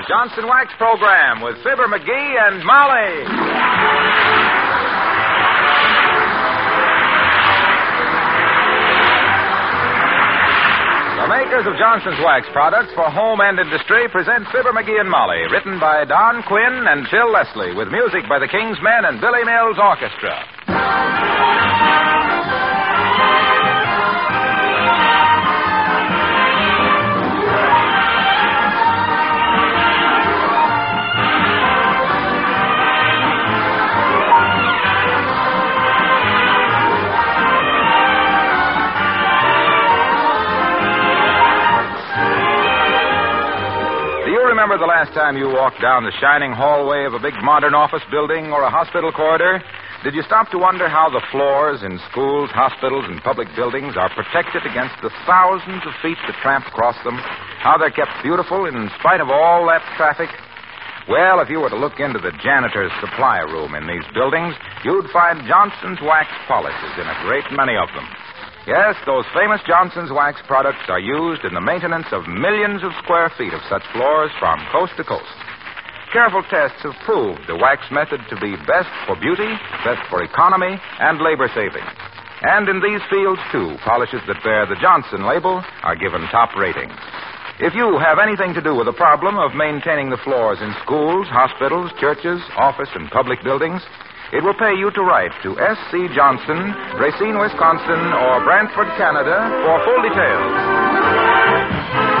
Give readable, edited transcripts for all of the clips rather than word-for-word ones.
Johnson Wax program with Fibber McGee and Molly. The makers of Johnson's Wax products for home and industry present Fibber McGee and Molly, written by Don Quinn and Phil Leslie, with music by the King's Men and Billy Mills Orchestra. Remember the last time you walked down the shining hallway of a big modern office building or a hospital corridor? Did you stop to wonder how the floors in schools, hospitals, and public buildings are protected against the thousands of feet that tramp across them? How they're kept beautiful in spite of all that traffic? Well, if you were to look into the janitor's supply room in these buildings, you'd find Johnson's Wax polishes in a great many of them. Yes, those famous Johnson's Wax products are used in the maintenance of millions of square feet of such floors from coast to coast. Careful tests have proved the wax method to be best for beauty, best for economy, and labor saving. And in these fields, too, polishes that bear the Johnson label are given top ratings. If you have anything to do with the problem of maintaining the floors in schools, hospitals, churches, office, and public buildings, it will pay you to write to S.C. Johnson, Racine, Wisconsin, or Brantford, Canada, for full details.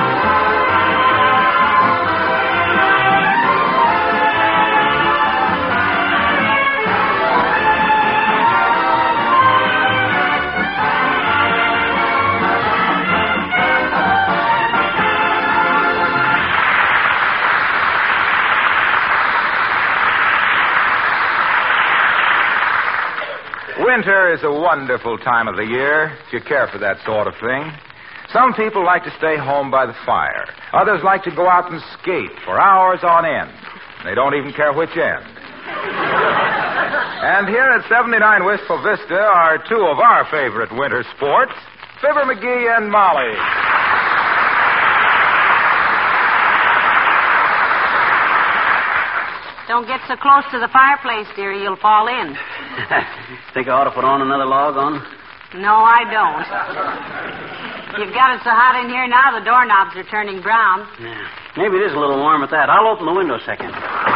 Winter is a wonderful time of the year, if you care for that sort of thing. Some people like to stay home by the fire. Others like to go out and skate for hours on end. They don't even care which end. And here at 79 Wistful Vista are two of our favorite winter sports, Fibber McGee and Molly. Don't get so close to the fireplace, dearie. You'll fall in. Think I ought to put on another log on? No, I don't. You've got it so hot in here now, the doorknobs are turning brown. Yeah. Maybe it is a little warm at that. I'll open the window a second.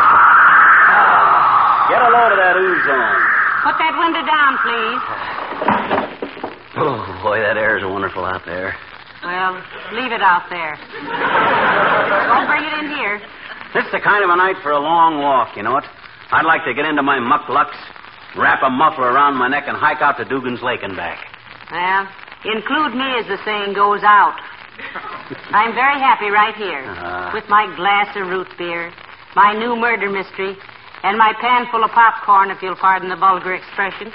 Get a load of that ozone. Put that window down, please. Oh, boy, that air is wonderful out there. Well, leave it out there. Don't bring it in here. This is the kind of a night for a long walk, you know it? I'd like to get into my mucklucks, wrap a muffler around my neck, and hike out to Dugan's Lake and back. Well, include me as the saying goes out. I'm very happy right here with my glass of root beer, my new murder mystery, and my pan full of popcorn, if you'll pardon the vulgar expression.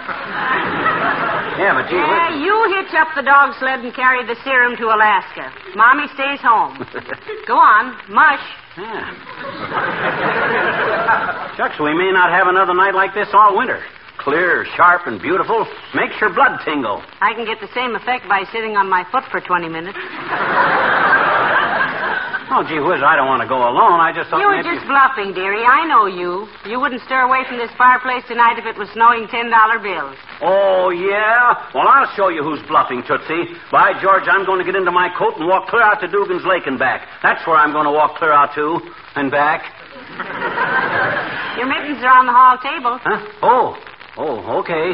Yeah, but gee whiz. You hitch up the dog sled and carry the serum to Alaska. Mommy stays home. Go on, mush. Yeah. Shucks, we may not have another night like this all winter. Clear, sharp, and beautiful. Makes your blood tingle. I can get the same effect by sitting on my foot for 20 minutes. Oh, gee whiz, I don't want to go alone. I just thought You were just bluffing, dearie. I know you. You wouldn't stir away from this fireplace tonight if it was snowing $10 bills. Oh, yeah? Well, I'll show you who's bluffing, Tootsie. By George, I'm going to get into my coat and walk clear out to Dugan's Lake and back. That's where I'm going to walk clear out to and back. Your mittens are on the hall table. Huh? Oh, okay.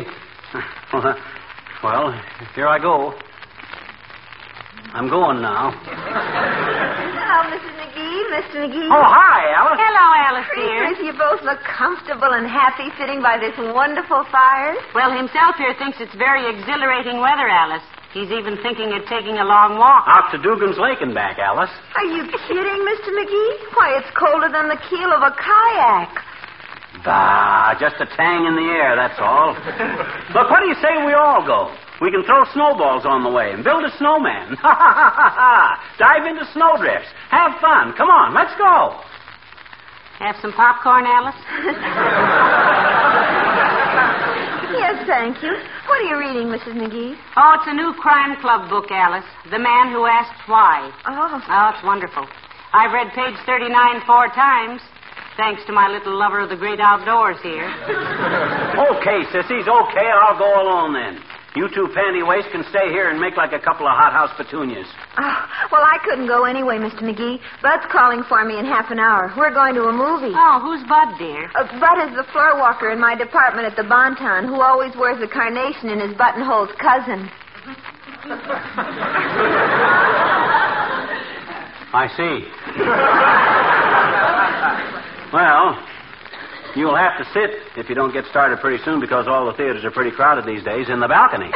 Well, here I go. I'm going now. Hello, Mrs. McGee, Mr. McGee. Oh, hi, Alice. Hello, Alice, dear. Creepers, you both look comfortable and happy sitting by this wonderful fire. Well, himself here thinks it's very exhilarating weather, Alice. He's even thinking of taking a long walk. Out to Dugan's Lake and back, Alice. Are you kidding, Mr. McGee? Why, it's colder than the keel of a kayak. Bah, just a tang in the air, that's all. Look, what do you say we all go? We can throw snowballs on the way and build a snowman. Ha, ha, ha, ha, ha. Dive into snowdrifts. Have fun. Come on, let's go. Have some popcorn, Alice? Yes, thank you. What are you reading, Mrs. McGee? Oh, it's a new crime club book, Alice. The Man Who Asked Why. Oh. Oh, it's wonderful. I've read page 39 4 times, thanks to my little lover of the great outdoors here. Okay, sissies, okay. I'll go alone then. You two panty-waists can stay here and make like a couple of hothouse petunias. Oh, well, I couldn't go anyway, Mr. McGee. Bud's calling for me in half an hour. We're going to a movie. Oh, who's Bud, dear? Bud is the floor walker in my department at the Bonton who always wears a carnation in his buttonhole's cousin. I see. Well, you'll have to sit if you don't get started pretty soon because all the theaters are pretty crowded these days in the balcony.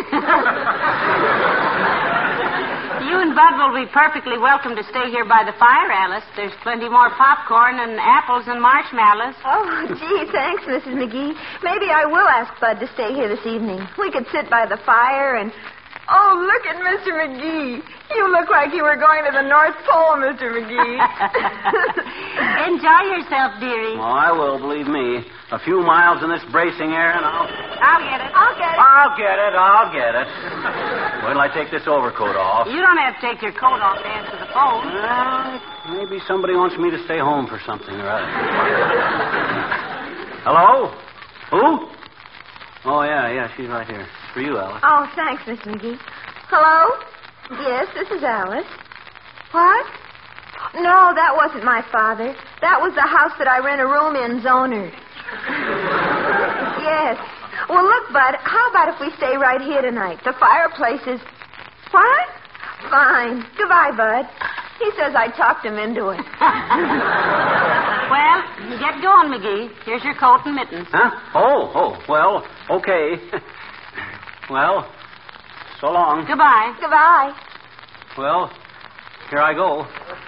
You and Bud will be perfectly welcome to stay here by the fire, Alice. There's plenty more popcorn and apples and marshmallows. Oh, gee, thanks, Mrs. McGee. Maybe I will ask Bud to stay here this evening. We could sit by the fire and... Oh, look at Mr. McGee. You look like you were going to the North Pole, Mr. McGee. Enjoy yourself, dearie. Oh, I will, believe me. A few miles in this bracing air and I'll get it. I'll get it. Wait till I take this overcoat off. You don't have to take your coat off to answer the phone. Well, maybe somebody wants me to stay home for something or other. Hello? Who? Oh, yeah, she's right here. For you, Alice. Oh, thanks, Mr. McGee. Hello? Yes, this is Alice. What? No, that wasn't my father. That was the house that I rent a room in, Zoner. Yes. Well, look, Bud, how about if we stay right here tonight? The fireplace is... What? Fine. Goodbye, Bud. He says I talked him into it. Well, get going, McGee. Here's your coat and mittens. Huh? Oh, well, okay. Well, so long. Goodbye. Goodbye. Well, here I go.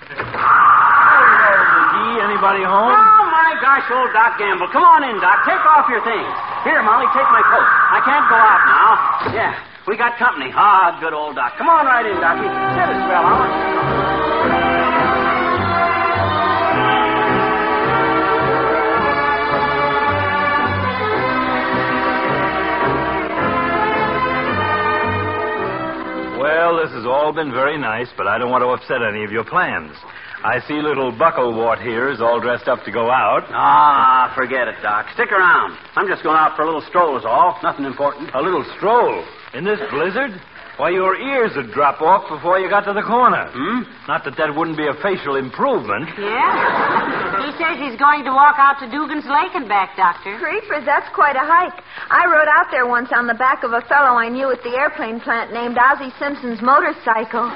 McGee, anybody home? Oh, my gosh, old Doc Gamble. Come on in, Doc. Take off your things. Here, Molly, take my coat. I can't go out now. Yeah, we got company. Ah, good old Doc. Come on right in, Docie. Sit a spell, Well, this has all been very nice, but I don't want to upset any of your plans. I see little Bucklewart here is all dressed up to go out. Ah, forget it, Doc. Stick around. I'm just going out for a little stroll is all. Nothing important. A little stroll? In this blizzard? Why, your ears would drop off before you got to the corner. Not that wouldn't be a facial improvement. Yeah? He says he's going to walk out to Dugan's Lake and back, Doctor. Creepers, that's quite a hike. I rode out there once on the back of a fellow I knew at the airplane plant named Ozzie Simpson's motorcycle.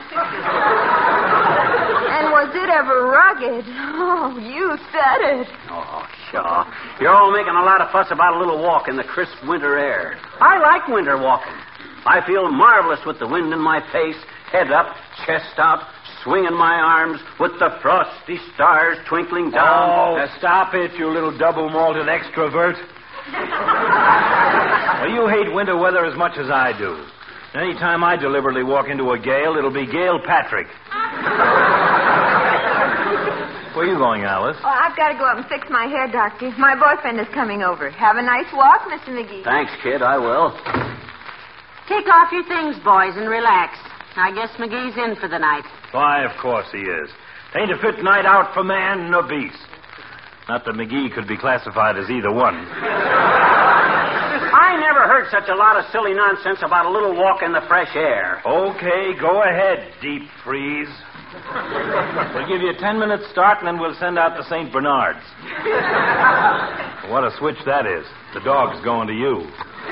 And was it ever rugged? Oh, you said it. Oh, sure. You're all making a lot of fuss about a little walk in the crisp winter air. I like winter walking. I feel marvelous with the wind in my face, head up, chest out, swinging my arms, with the frosty stars twinkling down. Oh, stop it, you little double-malted extrovert. Well, you hate winter weather as much as I do. Any time I deliberately walk into a gale, it'll be Gale Patrick. Where are you going, Alice? Oh, I've got to go up and fix my hair, Doctor. My boyfriend is coming over. Have a nice walk, Mr. McGee. Thanks, kid. I will. Take off your things, boys, and relax. I guess McGee's in for the night. Why, of course he is. Ain't a fit night out for man nor beast. Not that McGee could be classified as either one. I never heard such a lot of silly nonsense about a little walk in the fresh air. Okay, go ahead, deep freeze. We'll give you a 10-minute start, and then we'll send out the St. Bernards. What a switch that is. The dog's going to you.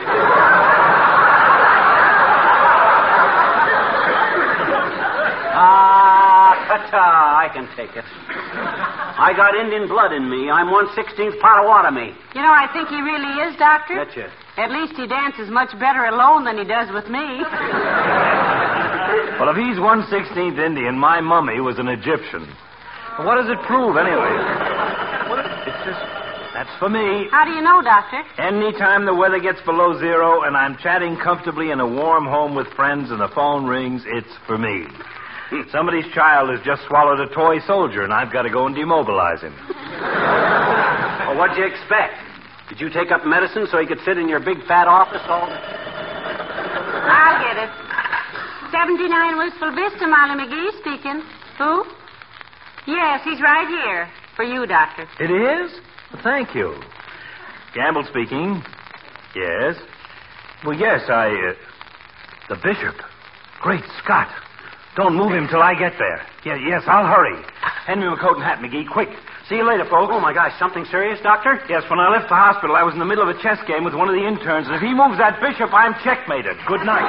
Ta-ta, I can take it. I got Indian blood in me. I'm 1/16th Potawatomi. You know, I think he really is, Doctor. Betcha. At least he dances much better alone than he does with me. Well, if he's 1/16th Indian, my mummy was an Egyptian. What does it prove, anyway? It's just, that's for me. How do you know, Doctor? Anytime the weather gets below zero and I'm chatting comfortably in a warm home with friends and the phone rings, it's for me. Somebody's child has just swallowed a toy soldier, and I've got to go and demobilize him. Well, what'd you expect? Did you take up medicine so he could sit in your big fat office all day? I'll get it. 79 Wistful Vista, Molly McGee speaking. Who? Yes, he's right here. For you, Doctor. It is? Thank you. Gamble speaking. Yes. Well, yes, the bishop. Great Scott. Don't move him till I get there. Yes, I'll hurry. Hand me my coat and hat, McGee, quick. See you later, folks. Oh, my gosh, something serious, Doctor? Yes, when I left the hospital, I was in the middle of a chess game with one of the interns, and if he moves that bishop, I'm checkmated. Good night.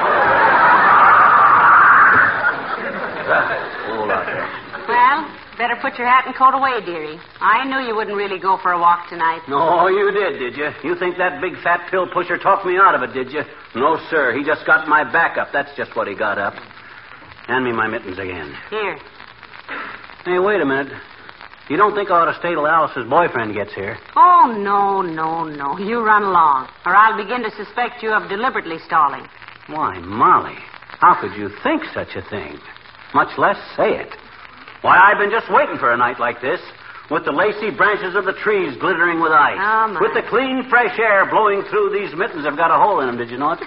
Hold out there. Well, better put your hat and coat away, dearie. I knew you wouldn't really go for a walk tonight. No, you did you? You think that big fat pill pusher talked me out of it, did you? No, sir. He just got my back up. That's just what he got up. Hand me my mittens again. Here. Hey, wait a minute. You don't think I ought to stay till Alice's boyfriend gets here? Oh, no. You run along, or I'll begin to suspect you of deliberately stalling. Why, Molly, how could you think such a thing? Much less say it. Why, I've been just waiting for a night like this, with the lacy branches of the trees glittering with ice, Oh, my. with the clean, fresh air blowing through these mittens. Have got a hole in them, did you know it?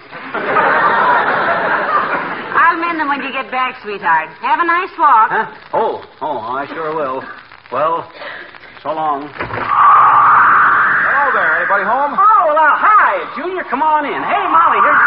I'll mend them when you get back, sweetheart. Have a nice walk. Huh? Oh, I sure will. Well, so long. Hello there. Anybody home? Oh, well, hi, Junior. Come on in. Hey, Molly, here's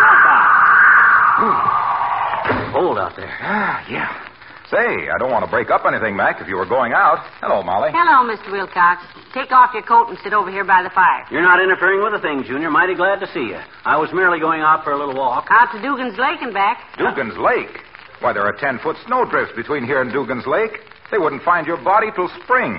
Grandpa. Hold out there. Yeah. Say, I don't want to break up anything, Mac, if you were going out. Hello, Molly. Hello, Mr. Wilcox. Take off your coat and sit over here by the fire. You're not interfering with a thing, Junior. Mighty glad to see you. I was merely going out for a little walk. Out to Dugan's Lake and back. Dugan's Lake? Why, there are 10-foot snowdrifts between here and Dugan's Lake. They wouldn't find your body till spring.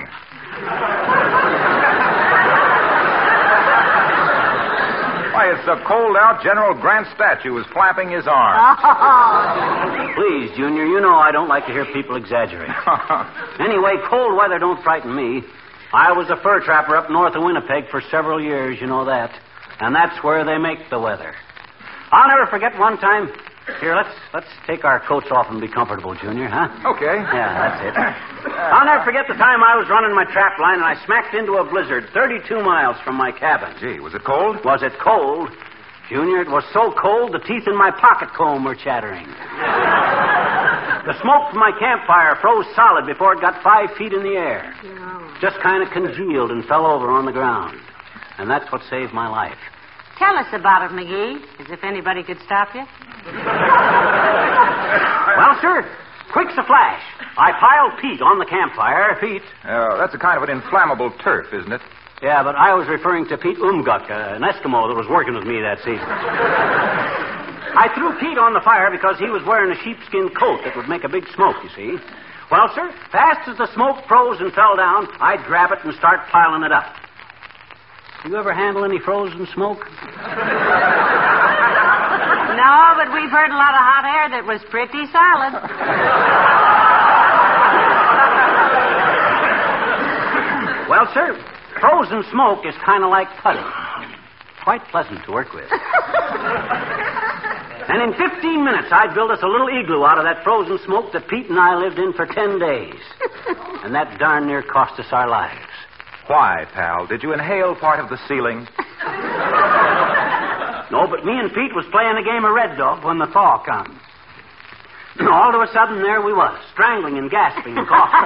Why, it's so cold out, General Grant's statue is flapping his arms. Please, Junior, you know I don't like to hear people exaggerate. Anyway, cold weather don't frighten me. I was a fur trapper up north of Winnipeg for several years, you know that. And that's where they make the weather. I'll never forget one time. Here, let's take our coats off and be comfortable, Junior, huh? Okay. Yeah, that's it. I'll never forget the time I was running my trap line and I smacked into a blizzard 32 miles from my cabin. Gee, was it cold? Was it cold? Junior, it was so cold the teeth in my pocket comb were chattering. The smoke from my campfire froze solid before it got 5 feet in the air. No. Just kind of congealed and fell over on the ground. And that's what saved my life. Tell us about it, McGee, as if anybody could stop you. Well, sir, quick's a flash. I piled peat on the campfire. Peat. That's a kind of an inflammable turf, isn't it? Yeah, but I was referring to Pete Umguk, an Eskimo that was working with me that season. I threw Pete on the fire because he was wearing a sheepskin coat that would make a big smoke, you see. Well, sir, fast as the smoke froze and fell down, I'd grab it and start piling it up. You ever handle any frozen smoke? No, but we've heard a lot of hot air that was pretty solid. Well, sir, frozen smoke is kind of like putty. Quite pleasant to work with. And in 15 minutes, I'd built us a little igloo out of that frozen smoke that Pete and I lived in for 10 days. And that darn near cost us our lives. Why, pal? Did you inhale part of the ceiling? No, but me and Pete was playing a game of Red Dog when the thaw come. All of a sudden, there we was, strangling and gasping and coughing.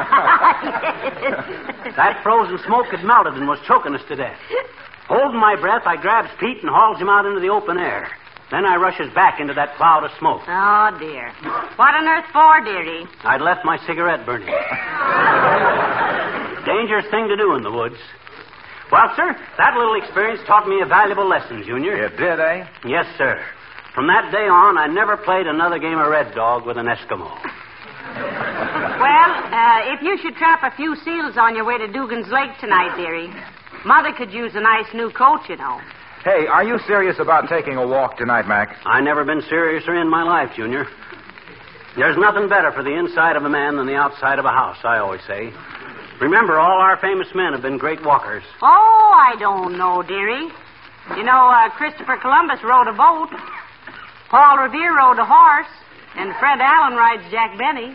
That frozen smoke had melted and was choking us to death. Holding my breath, I grabs Pete and hauls him out into the open air. Then I rushes back into that cloud of smoke. Oh, dear. What on earth for, dearie? I'd left my cigarette burning. Dangerous thing to do in the woods. Well, sir, that little experience taught me a valuable lesson, Junior. It did, eh? Yes, sir. From that day on, I never played another game of Red Dog with an Eskimo. Well, if you should trap a few seals on your way to Dugan's Lake tonight, dearie, Mother could use a nice new coat, you know. Hey, are you serious about taking a walk tonight, Mac? I never been seriouser in my life, Junior. There's nothing better for the inside of a man than the outside of a house, I always say. Remember, all our famous men have been great walkers. Oh, I don't know, dearie. You know, Christopher Columbus rode a boat. Paul Revere rode a horse. And Fred Allen rides Jack Benny.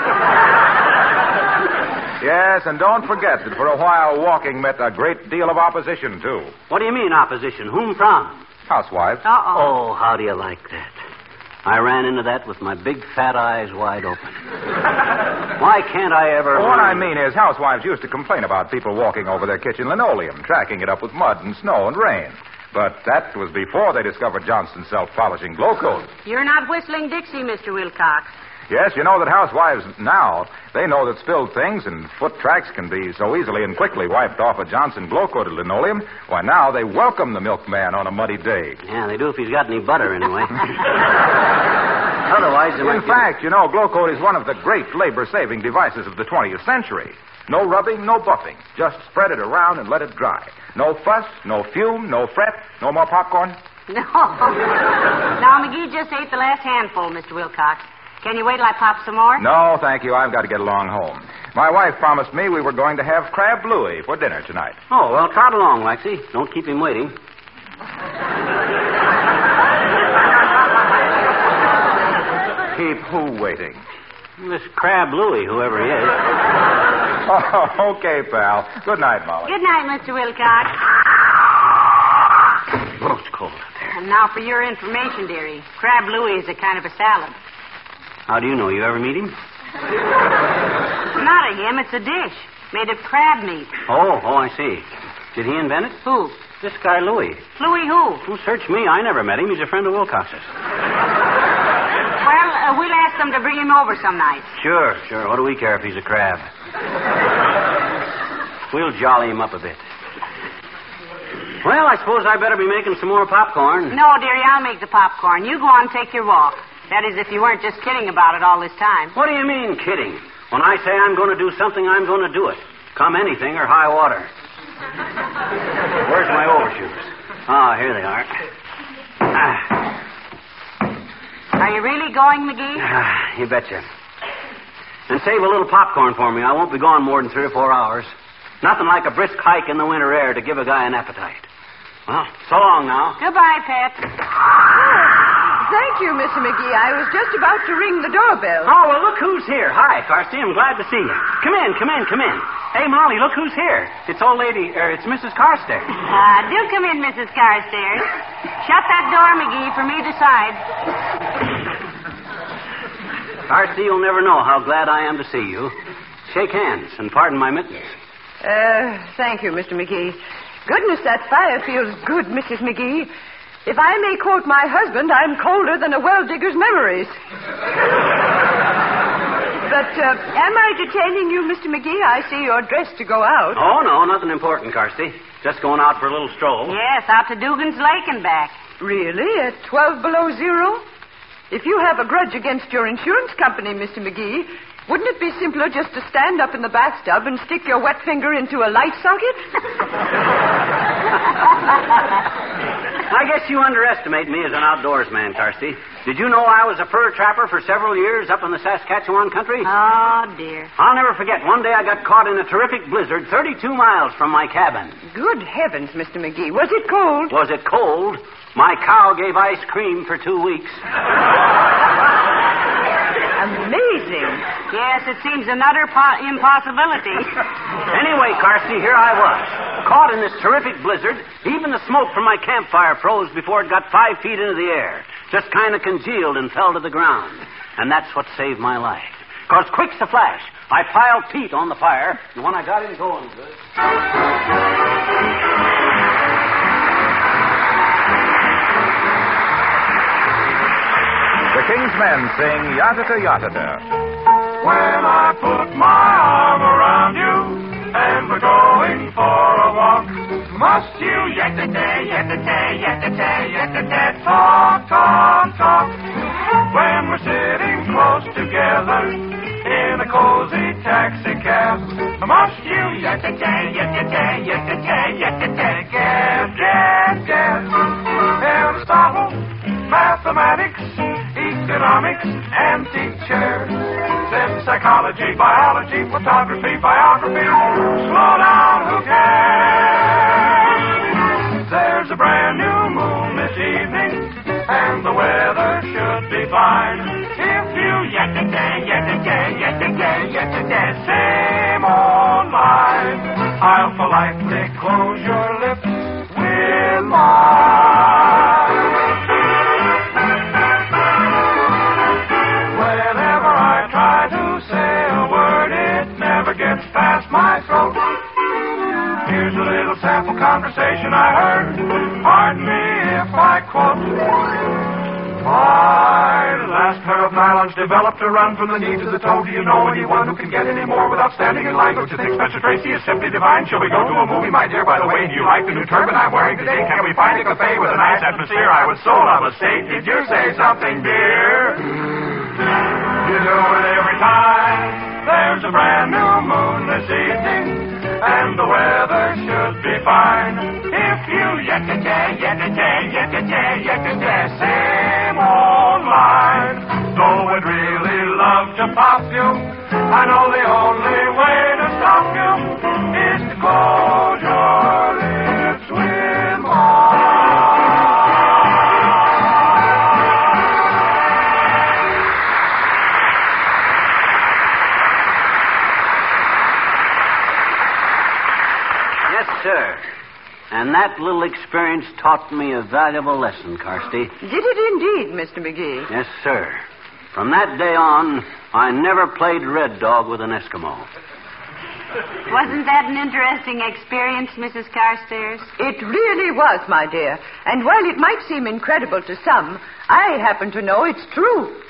Yes, and don't forget that for a while walking met a great deal of opposition, too. What do you mean, opposition? Whom from? Housewives. Uh-oh. Oh, how do you like that? I ran into that with my big fat eyes wide open. Why can't I ever... Well, what I mean is, housewives used to complain about people walking over their kitchen linoleum, tracking it up with mud and snow and rain. But that was before they discovered Johnson's self-polishing glow coat. You're not whistling Dixie, Mr. Wilcox. Yes, you know that housewives now, they know that spilled things and foot tracks can be so easily and quickly wiped off a Johnson glow-coated linoleum. Why, now they welcome the milkman on a muddy day. Yeah, they do if he's got any butter, anyway. Otherwise, In fact, you know, glow coat is one of the great labor-saving devices of the 20th century. No rubbing, no buffing. Just spread it around and let it dry. No fuss, no fume, no fret, no more popcorn. No. Now, McGee just ate the last handful, Mr. Wilcox. Can you wait till I pop some more? No, thank you. I've got to get along home. My wife promised me we were going to have crab louis for dinner tonight. Oh, well, trot along, Lexi. Don't keep him waiting. Keep who waiting? This Crab Louie, whoever he is. Oh, okay, pal. Good night, Molly. Good night, Mr. Wilcox. Oh, it's cold out there. And now for your information, dearie. Crab Louie is a kind of a salad. How do you know? You ever meet him? Not a him, it's a dish. Made of crab meat. Oh, I see. Did he invent it? Who? This guy, Louie. Louie who? Well, search me. I never met him. He's a friend of Wilcox's. Well, we'll ask them to bring him over some night. Sure. What do we care if he's a crab? We'll jolly him up a bit. Well, I suppose I better be making some more popcorn. No, dearie, I'll make the popcorn. You go on and take your walk. That is, if you weren't just kidding about it all this time. What do you mean, kidding? When I say I'm going to do something, I'm going to do it. Come anything or high water. Where's my overshoes? Ah, here they are. Are you really going, McGee? You betcha. And save a little popcorn for me. I won't be gone more than 3 or 4 hours. Nothing like a brisk hike in the winter air to give a guy an appetite. Well, so long now. Goodbye, Pet. Thank you, Mr. McGee. I was just about to ring the doorbell. Oh, well, look who's here. Hi, Carsey. I'm glad to see you. Come in. Hey, Molly, look who's here. It's it's Mrs. Carstairs. Do come in, Mrs. Carstairs. Shut that door, McGee, from either side. Carsey, you'll never know how glad I am to see you. Shake hands and pardon my mittens. Thank you, Mr. McGee. Goodness, that fire feels good, Mrs. McGee. If I may quote my husband, I'm colder than a well-digger's memories. But am I detaining you, Mr. McGee? I see you're dressed to go out. Oh, no, nothing important, Carsey. Just going out for a little stroll. Yes, out to Dugan's Lake and back. Really? At 12 below zero? If you have a grudge against your insurance company, Mr. McGee, wouldn't it be simpler just to stand up in the bathtub and stick your wet finger into a light socket? I guess you underestimate me as an outdoors man, Carsey. Did you know I was a fur trapper for several years up in the Saskatchewan country? Oh, dear. I'll never forget. One day I got caught in a terrific blizzard 32 miles from my cabin. Good heavens, Mr. McGee. Was it cold? Was it cold? My cow gave ice cream for 2 weeks. Amazing. Yes, it seems an utter impossibility. Anyway, Carsey, here I was, caught in this terrific blizzard. Even the smoke from my campfire froze before it got 5 feet into the air. Just kind of congealed and fell to the ground. And that's what saved my life. Because quick's a flash, I piled peat on the fire, and when I got him going good... The King's Men sing Yatata Yatata. When I put my arm around you and we're going for a walk, must you yatata, yatata, yatata, yatata, talk, talk, talk. When we're sitting close together in a cozy taxi cab, must you yatata, yatata, yatata, yatata, gab, gab, gab. Aristotle, mathematics, economics, antique chairs, then psychology, biology, photography, biography. Slow down, who cares? There's a brand new moon this evening, and the weather should be fine. If you yatata, yatata, yatata, yatata, same old line, I'll politely close your lips with mine. Whenever I try to say a word, here's a little sample conversation I heard. Pardon me if I quote. Why, the last pair of nylons developed to run from the knee to the toe. Do you know anyone who can get any more without standing in line? Don't you think Spencer Tracy is simply divine? Shall we go to a movie, my dear? By the way, do you like the new turban I'm wearing today? Can we find a cafe with a nice atmosphere? I would so love a steak. Did you say something, dear? You do it every time. There's a brand new moon this evening, and the weather should be fine. If you same old line. Though I'd really love to pop you, I know the only way to stop you is to close your lips with mine. Yes, sir. And that little experience taught me a valuable lesson, Carsty. Did it indeed, Mr. McGee? Yes, sir. From that day on, I never played Red Dog with an Eskimo. Wasn't that an interesting experience, Mrs. Carstairs? It really was, my dear. And while it might seem incredible to some, I happen to know it's true.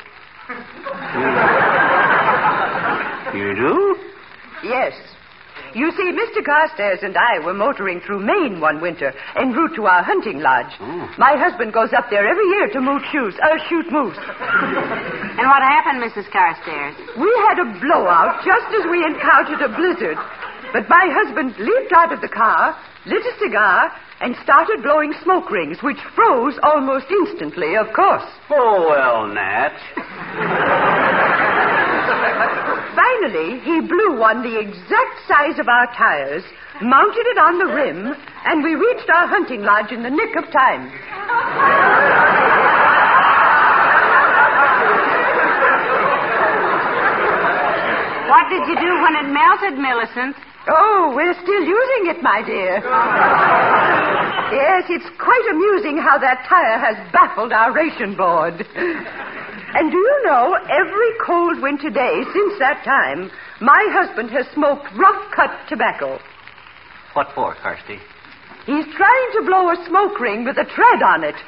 You do? Yes. You see, Mr. Carstairs and I were motoring through Maine one winter en route to our hunting lodge. Oh. My husband goes up there every year to shoot moose. And what happened, Mrs. Carstairs? We had a blowout just as we encountered a blizzard. But my husband leaped out of the car, lit a cigar, and started blowing smoke rings, which froze almost instantly, of course. Oh, well, Nat. Finally, he blew one the exact size of our tires, mounted it on the rim, and we reached our hunting lodge in the nick of time. What did you do when it melted, Millicent? Oh, we're still using it, my dear. Yes, it's quite amusing how that tire has baffled our ration board. And do you know, every cold winter day since that time, my husband has smoked rough-cut tobacco. What for, Carsty? He's trying to blow a smoke ring with a tread on it.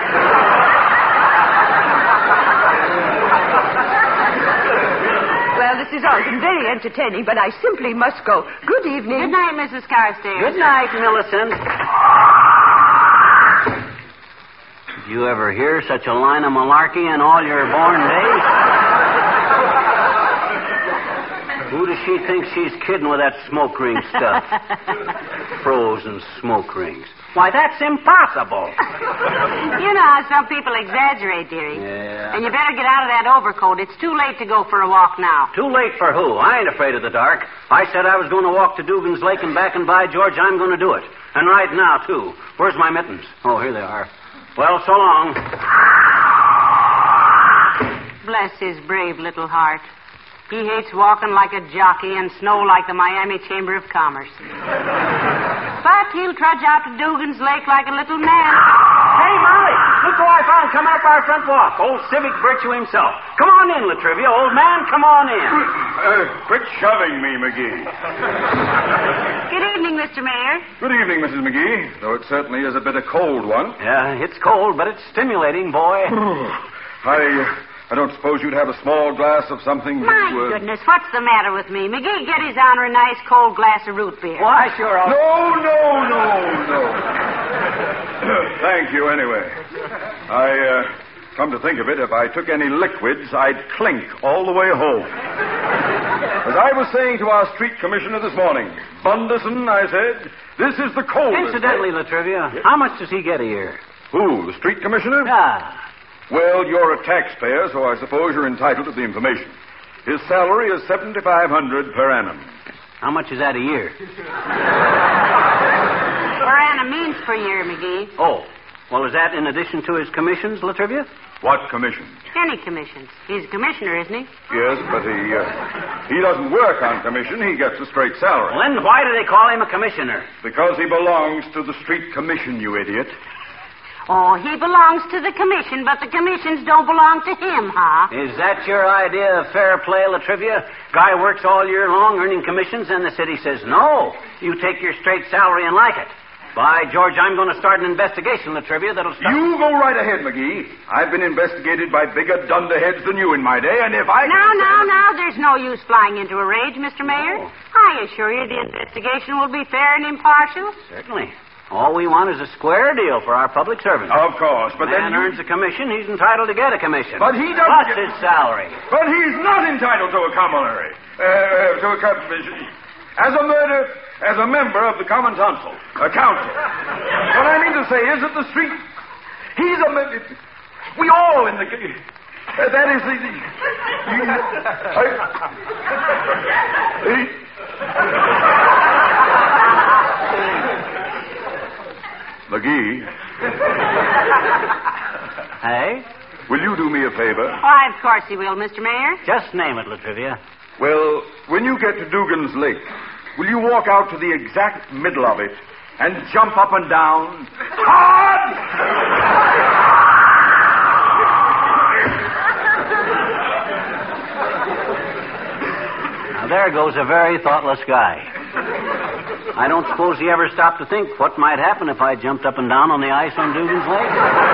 Well, this has all been very entertaining, but I simply must go. Good evening. Good night, Mrs. Carstairs. Good night, Millicent. Did you ever hear such a line of malarkey in all your born days? Who does she think she's kidding with that smoke ring stuff? Frozen smoke rings. Why, that's impossible. You know how some people exaggerate, dearie. Yeah. And you better get out of that overcoat. It's too late to go for a walk now. Too late for who? I ain't afraid of the dark. I said I was going to walk to Dugan's Lake and back, and by George, I'm going to do it. And right now, too. Where's my mittens? Oh, here they are. Well, so long. Bless his brave little heart. He hates walking like a jockey and snow like the Miami Chamber of Commerce. But he'll trudge out to Dugan's Lake like a little man. Hey, Molly, look who I found coming up our front walk. Old civic virtue himself. Come on in, Latrivia. Old man, come on in. Quit shoving me, McGee. Good evening, Mr. Mayor. Good evening, Mrs. McGee, though it certainly is a bit of a cold one. Yeah, it's cold, but it's stimulating, boy. I don't suppose you'd have a small glass of something My goodness, what's the matter with me? McGee, get his honor a nice cold glass of root beer. Why, sure. I'll... No. Thank you, anyway. Come to think of it, if I took any liquids, I'd clink all the way home. As I was saying to our street commissioner this morning, Bunderson, I said, this is the coldest... Incidentally, Latrivia, how much does he get a year? Who, the street commissioner? Ah. Well, you're a taxpayer, so I suppose you're entitled to the information. His salary is $7,500 per annum. How much is that a year? Per annum means per year, McGee. Oh. Well, is that in addition to his commissions, Latrivia? What commissions? Any commissions. He's a commissioner, isn't he? Yes, but he doesn't work on commission. He gets a straight salary. Well, then why do they call him a commissioner? Because he belongs to the street commission, you idiot. Oh, he belongs to the commission, but the commissions don't belong to him, huh? Is that your idea of fair play, Latrivia? Guy works all year long earning commissions, and the city says no. You take your straight salary and like it. By George, I'm going to start an investigation, Latrivia, that'll stop... You go right ahead, McGee. I've been investigated by bigger dunderheads than you in my day, and if I... Now, there's no use flying into a rage, Mr. Mayor. I assure you the investigation will be fair and impartial. Certainly. All we want is a square deal for our public servants. Of course, but Man then... earns a commission, he's entitled to get a commission. But he doesn't... Plus his salary. But he's not entitled to a commonary. As a member of the Common Council. What I mean to say is that the street... He's a... We all in the... that is the... McGee. Hey? Will you do me a favor? Why, of course he will, Mr. Mayor. Just name it, Latrivia. Well, when you get to Dugan's Lake, will you walk out to the exact middle of it and jump up and down? Hard! Now, there goes a very thoughtless guy. I don't suppose he ever stopped to think what might happen if I jumped up and down on the ice on Dugan's Lake.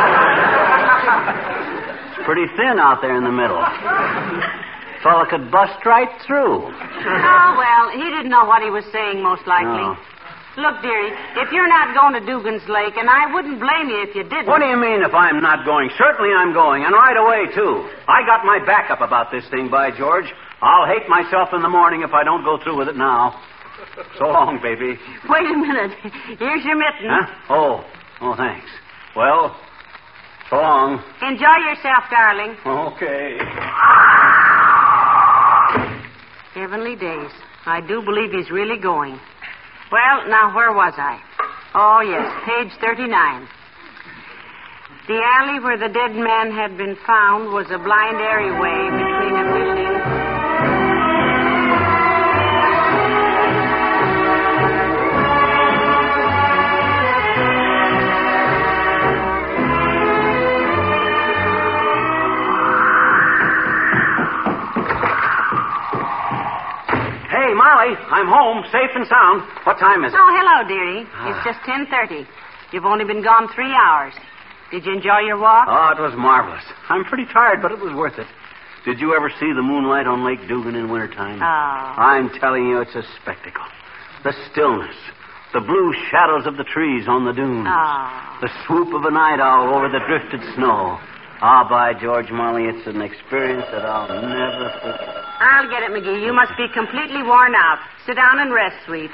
It's pretty thin out there in the middle. Fella could bust right through. Oh, well, he didn't know what he was saying, most likely. No. Look, dearie, if you're not going to Dugan's Lake, and I wouldn't blame you if you didn't... What do you mean if I'm not going? Certainly I'm going, and right away, too. I got my backup about this thing, by George. I'll hate myself in the morning if I don't go through with it now. So long, baby. Wait a minute. Here's your mitten. Huh? Oh, thanks. Well, so long. Enjoy yourself, darling. Okay. Heavenly days. I do believe he's really going. Well, now, where was I? Oh, yes, page 39. The alley where the dead man had been found was a blind alleyway between a building... Hey, Molly, I'm home, safe and sound. What time is it? Oh, hello, dearie. It's just 10:30. You've only been gone 3 hours. Did you enjoy your walk? Oh, it was marvelous. I'm pretty tired, but it was worth it. Did you ever see the moonlight on Lake Dugan in wintertime? Oh. I'm telling you, it's a spectacle. The stillness, the blue shadows of the trees on the dunes, the swoop of a night owl over the drifted snow. Ah, by George, Molly, it's an experience that I'll never forget. I'll get it, McGee. You must be completely worn out. Sit down and rest, sweet.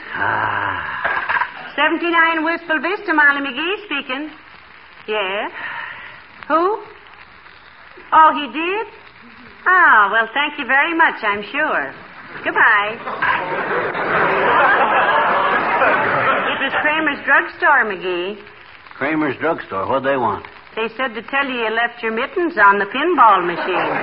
79 Wistful Vista, Molly McGee speaking. Yes? Who? Oh, he did? Oh, well, thank you very much, I'm sure. Goodbye. It was Kramer's drugstore, McGee. Kramer's drugstore? What'd they want? They said to tell you left your mittens on the pinball machine.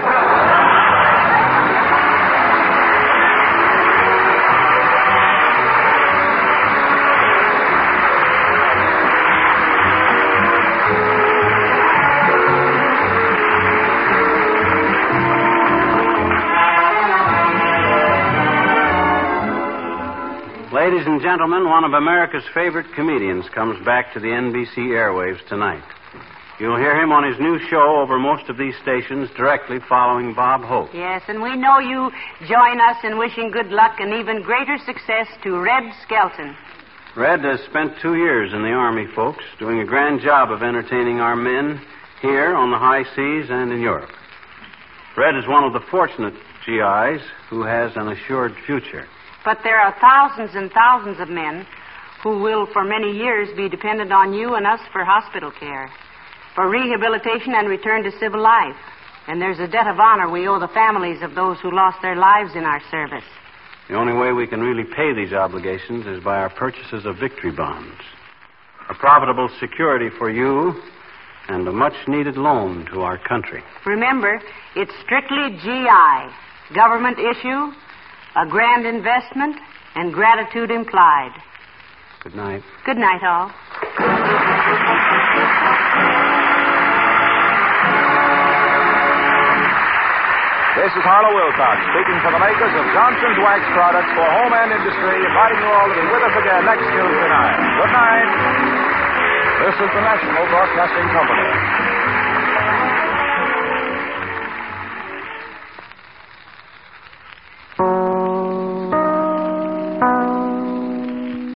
Ladies and gentlemen, one of America's favorite comedians comes back to the NBC airwaves tonight. You'll hear him on his new show over most of these stations directly following Bob Hope. Yes, and we know you join us in wishing good luck and even greater success to Red Skelton. Red has spent 2 years in the Army, folks, doing a grand job of entertaining our men here on the high seas and in Europe. Red is one of the fortunate GIs who has an assured future. But there are thousands and thousands of men who will for many years be dependent on you and us for hospital care, for rehabilitation and return to civil life. And there's a debt of honor we owe the families of those who lost their lives in our service. The only way we can really pay these obligations is by our purchases of victory bonds. A profitable security for you and a much-needed loan to our country. Remember, it's strictly GI, government issue, a grand investment, and gratitude implied. Good night. Good night, all. This is Harlow Wilcox speaking for the makers of Johnson's Wax Products for home and industry, inviting you all to be with us again next Tuesday night. Good night. This is the National Broadcasting Company.